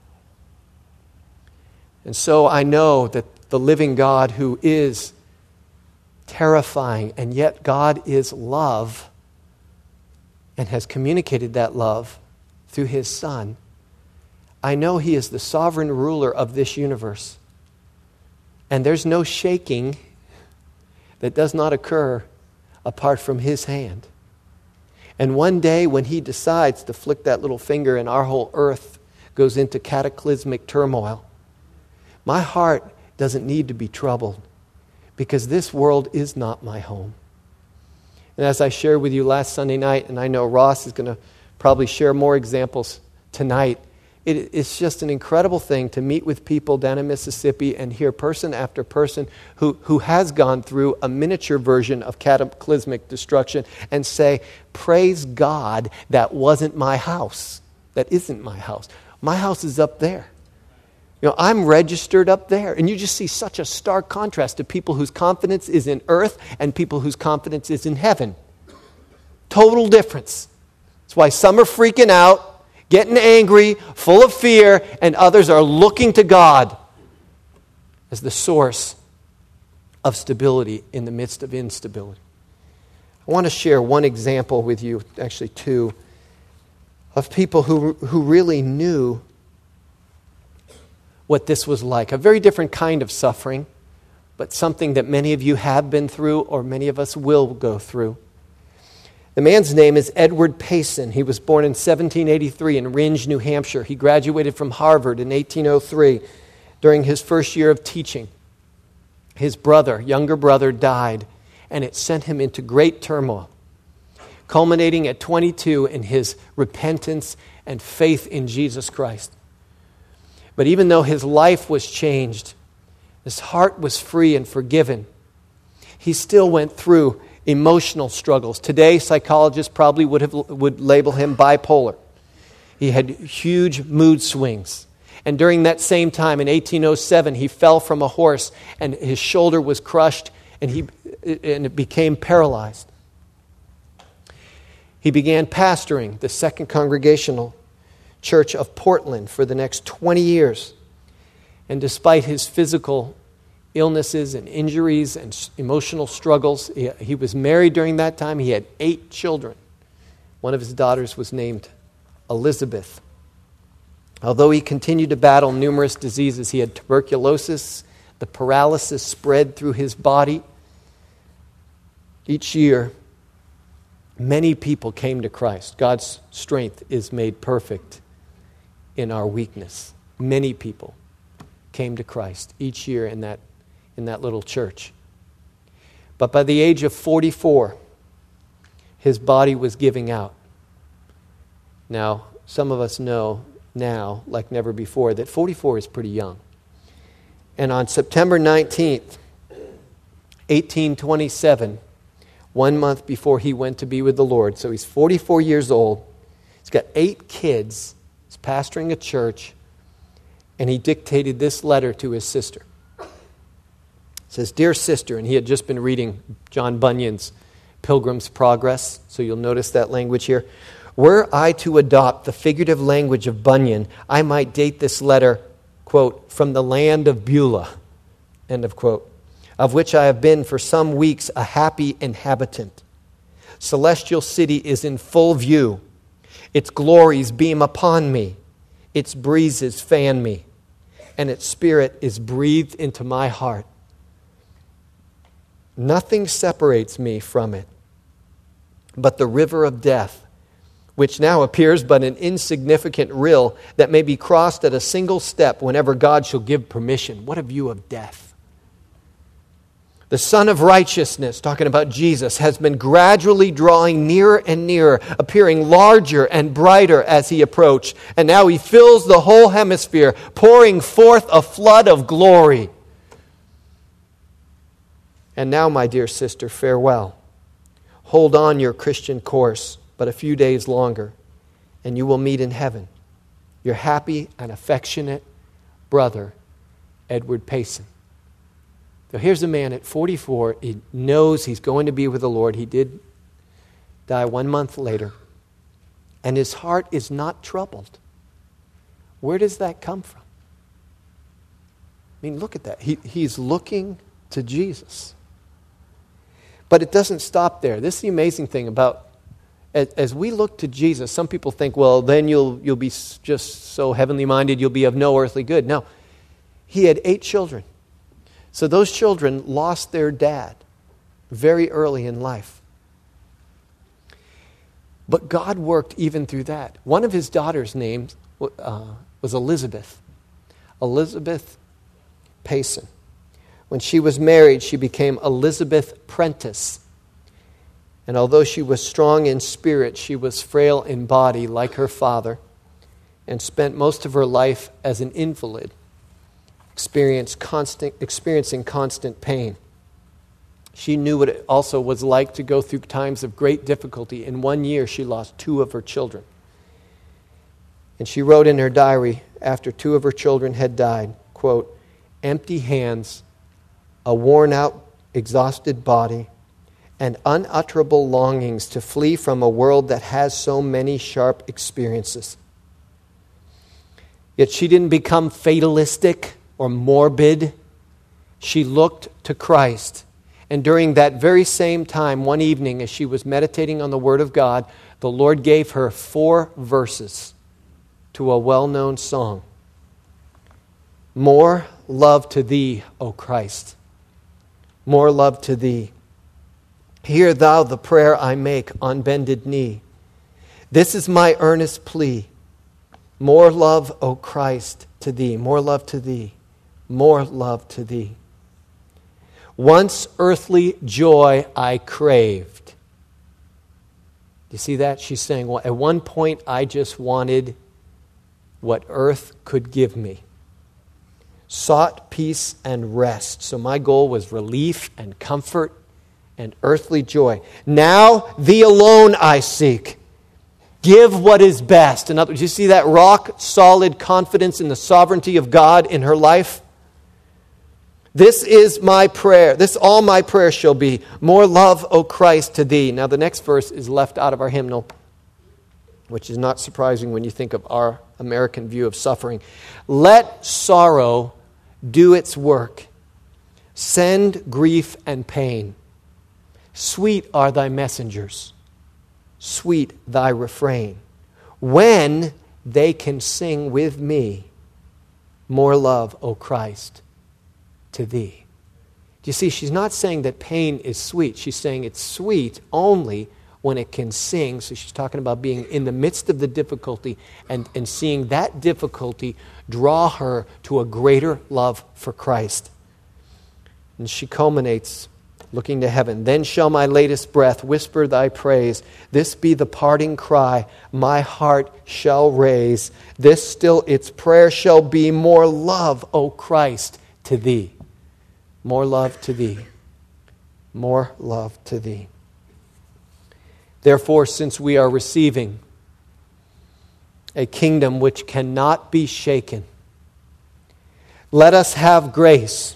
And so I know that the living God, who is terrifying, and yet God is love and has communicated that love through His Son. I know He is the sovereign ruler of this universe. And there's no shaking that does not occur apart from His hand. And one day when He decides to flick that little finger and our whole earth goes into cataclysmic turmoil, my heart doesn't need to be troubled because this world is not my home. And as I shared with you last Sunday night, and I know Ross is going to probably share more examples tonight, it, it's just an incredible thing to meet with people down in Mississippi and hear person after person who, who has gone through a miniature version of cataclysmic destruction and say, praise God, that wasn't my house. That isn't my house. My house is up there. You know, I'm registered up there. And you just see such a stark contrast to people whose confidence is in earth and people whose confidence is in heaven. Total difference. That's why some are freaking out, getting angry, full of fear, and others are looking to God as the source of stability in the midst of instability. I want to share one example with you, actually two, of people who, who really knew what this was like. A very different kind of suffering, but something that many of you have been through or many of us will go through. The man's name is Edward Payson. He was born in seventeen eighty-three in Rindge, New Hampshire. He graduated from Harvard in eighteen oh three during his first year of teaching. His brother, younger brother, died, and it sent him into great turmoil, culminating at twenty-two in his repentance and faith in Jesus Christ. But even though his life was changed, his heart was free and forgiven, he still went through emotional struggles. Today, psychologists probably would have would label him bipolar He had huge mood swings. And during that same time, in eighteen oh seven, he fell from a horse and his shoulder was crushed and he and it became paralyzed. He began pastoring the Second Congregational Church of Portland for the next twenty years. And despite his physical illnesses and injuries and emotional struggles, he, he was married during that time. He had eight children. One of his daughters was named Elizabeth. Although he continued to battle numerous diseases, he had tuberculosis, the paralysis spread through his body. Each year, many people came to Christ. God's strength is made perfect in our weakness. Many people came to Christ each year in that, in that little church. But by the age of forty-four, his body was giving out. Now, some of us know now, like never before, that forty-four is pretty young. And on September nineteenth, eighteen twenty-seven, one month before he went to be with the Lord, so he's forty-four years old, he's got eight kids, he's pastoring a church, and he dictated this letter to his sister. It says, "Dear sister," and he had just been reading John Bunyan's Pilgrim's Progress, so you'll notice that language here. "Were I to adopt the figurative language of Bunyan, I might date this letter, quote, from the land of Beulah, end of quote, of which I have been for some weeks a happy inhabitant. Celestial city is in full view. Its glories beam upon me. Its breezes fan me. And its spirit is breathed into my heart. Nothing separates me from it but the river of death, which now appears but an insignificant rill that may be crossed at a single step whenever God shall give permission." What a view of death. "The Son of Righteousness," talking about Jesus, "has been gradually drawing nearer and nearer, appearing larger and brighter as he approached. And now he fills the whole hemisphere, pouring forth a flood of glory. And now, my dear sister, farewell. Hold on your Christian course but a few days longer, and you will meet in heaven. Your happy and affectionate brother, Edward Payson." So here's a man at forty-four. He knows he's going to be with the Lord. He did die one month later. And his heart is not troubled. Where does that come from? I mean, look at that. He, he's looking to Jesus. But it doesn't stop there. This is the amazing thing about as we look to Jesus. Some people think, well, then you'll you'll be just so heavenly minded, you'll be of no earthly good. No, he had eight children. So those children lost their dad very early in life. But God worked even through that. One of his daughters' names uh, was Elizabeth. Elizabeth Payson. When she was married, she became Elizabeth Prentice. And although she was strong in spirit, she was frail in body like her father, and spent most of her life as an invalid, experienced constant, experiencing constant pain. She knew what it also was like to go through times of great difficulty. In one year, she lost two of her children. And she wrote in her diary, after two of her children had died, quote, "Empty hands, a worn-out, exhausted body, and unutterable longings to flee from a world that has so many sharp experiences." Yet she didn't become fatalistic or morbid. She looked to Christ. And during that very same time, one evening, as she was meditating on the Word of God, the Lord gave her four verses to a well-known song. "More love to thee, O Christ. More love to thee. Hear thou the prayer I make on bended knee. This is my earnest plea. More love, O Christ, to thee. More love to thee. More love to thee. Once earthly joy I craved." You see that? She's saying, well, at one point I just wanted what earth could give me. Sought peace and rest. So my goal was relief and comfort and earthly joy. Now thee alone I seek. give what is best. In other words, you see that rock solid confidence in the sovereignty of God in her life? This is my prayer. This all my prayer shall be. More love, O Christ, to thee. Now the next verse is left out of our hymnal, which is not surprising when you think of our American view of suffering. Let sorrow do its work. Send grief and pain. Sweet are thy messengers. Sweet thy refrain. When they can sing with me, more love, O Christ, to thee. Do you see, she's not saying that pain is sweet. She's saying it's sweet only when it can sing. So she's talking about being in the midst of the difficulty and, and seeing that difficulty draw her to a greater love for Christ. And she culminates looking to heaven. Then shall my latest breath whisper thy praise. This be the parting cry my heart shall raise. This still its prayer shall be, more love, O Christ, to thee. More love to thee. More love to thee. Therefore, since we are receiving a kingdom which cannot be shaken, let us have grace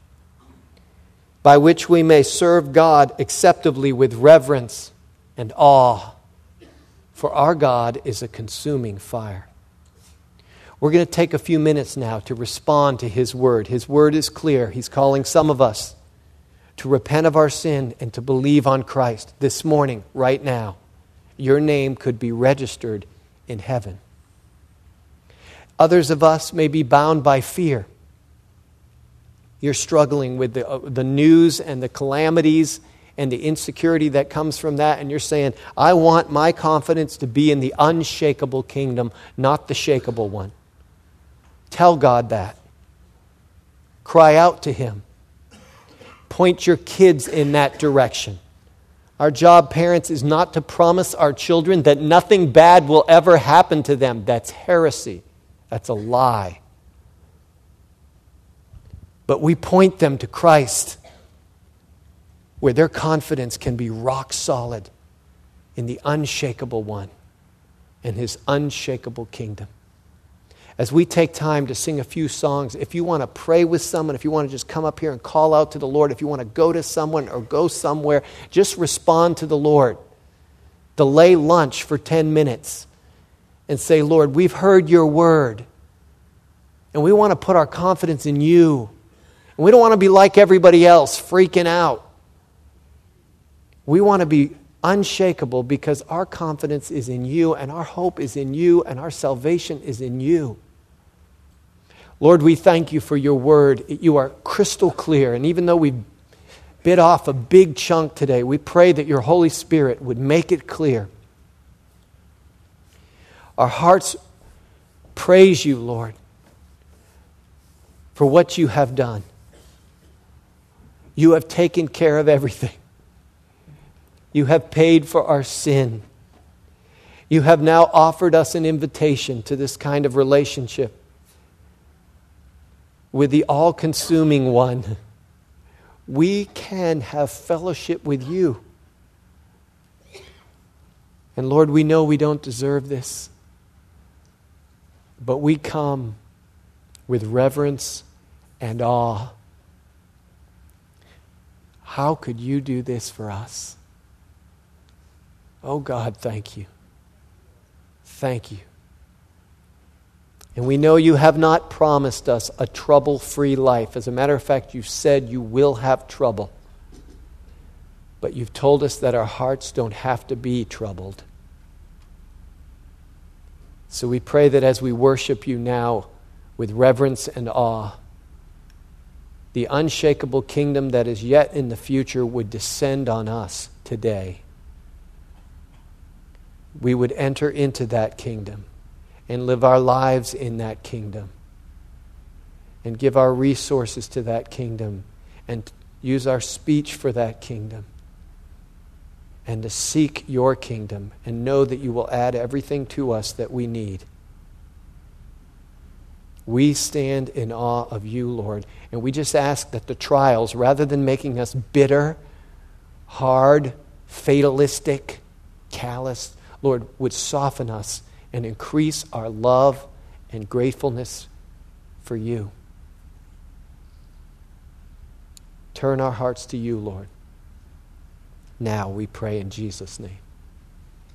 by which we may serve God acceptably with reverence and awe, for our God is a consuming fire. We're going to take a few minutes now to respond to His Word. His Word is clear. He's calling some of us to repent of our sin and to believe on Christ. This morning, right now, your name could be registered in heaven. Others of us may be bound by fear. You're struggling with the, uh, the news and the calamities and the insecurity that comes from that, and you're saying, I want my confidence to be in the unshakable kingdom, not the shakeable one. Tell God that. Cry out to Him. Point your kids in that direction. Our job, parents, is not to promise our children that nothing bad will ever happen to them. That's heresy. That's a lie. But we point them to Christ, where their confidence can be rock solid in the unshakable one and His unshakable kingdom. As we take time to sing a few songs, if you want to pray with someone, if you want to just come up here and call out to the Lord, if you want to go to someone or go somewhere, just respond to the Lord. Delay lunch for ten minutes and say, Lord, we've heard your word, and we want to put our confidence in you. And we don't want to be like everybody else, freaking out. We want to be unshakable because our confidence is in you, and our hope is in you, and our salvation is in you. Lord, we thank you for your word. You are crystal clear, and even though we bit off a big chunk today, we pray that your Holy Spirit would make it clear. Our hearts praise you, Lord, for what you have done. You have taken care of everything. You have paid for our sin. You have now offered us an invitation to this kind of relationship with the all-consuming one. We can have fellowship with you. And Lord, we know we don't deserve this, but we come with reverence and awe. How could you do this for us? Oh God, thank you. Thank you. And we know you have not promised us a trouble-free life. As a matter of fact, you've said you will have trouble. But you've told us that our hearts don't have to be troubled. So we pray that as we worship you now with reverence and awe, the unshakable kingdom that is yet in the future would descend on us today. We would enter into that kingdom and live our lives in that kingdom and give our resources to that kingdom and use our speech for that kingdom and to seek your kingdom and know that you will add everything to us that we need. We stand in awe of you, Lord, and we just ask that the trials, rather than making us bitter, hard, fatalistic, callous, Lord, would soften us and increase our love and gratefulness for you. Turn our hearts to you, Lord. Now we pray in Jesus' name.